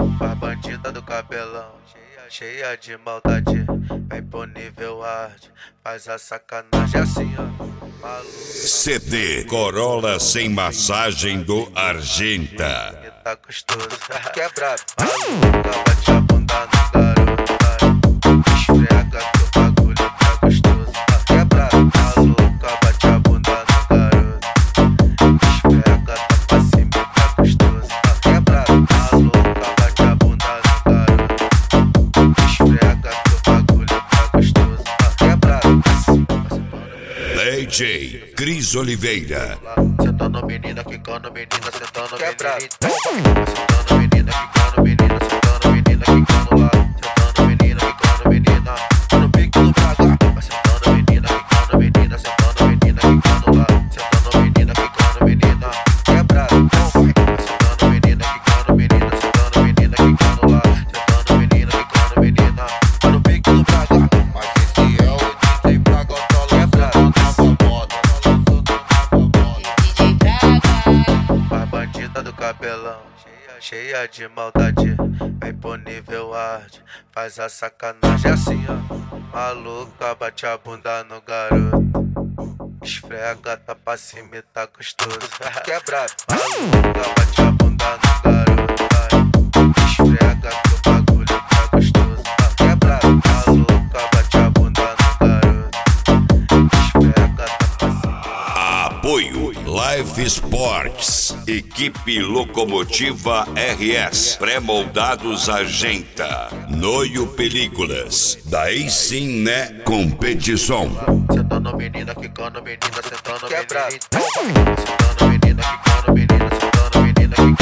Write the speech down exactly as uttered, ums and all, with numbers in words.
A bandida do cabelão, cheia, cheia de maldade. Vem pro nível hard, faz a sacanagem assim, ó. Maluco. C D Corolla sem massagem do Argenta. Tá gostoso, quebrado. Maluca, bate a bunda no garoto. Esfrega que o bagulho tá gostoso, quebrado. Maluca, bate a bunda no garoto. Esfrega, tá pra cima, tá gostoso, quebrado. Maluca, bate a bunda no garoto. Esfrega que o bagulho tá gostoso, quebrado. D J Cris Oliveira. Sentando menina, quicando menina, sentando menina. Sentando menina, quicando menina, sentando menina, quicando lá. Sentando menina, quicando menina, tá no pique do braga. Vai sentando menina, quicando menina, sentando menina, quicando lá. Sentando menina, quicando menina, quebrado. Vai sentando menina, quicando menina, sentando menina, quicando lá. Sentando menina, quicando menina, tá no pique do braga. Mas esse é o D J Braga, tá lançando nova moda. A bandida do cabelão, cheia, cheia de maldade. Vem pro nível hard, faz a sacanagem assim, ó. Maluca, bate a bunda no garoto. Esfrega, tá pra cima e tá gostoso, quebrado. Maluca, bate a bunda no garoto. Esfrega que o bagulho tá gostoso, quebrado. Maluca, bate a bunda no garoto. Esfrega, tá pra cima. Apoio Live Sports, equipe Locomotiva R S, pré-moldados Argenta, Noio Películas, daí sim né competição. Sentando menina, quicando menina, sentando menina. Sentando menina, quicando menina, sentando menina, quicando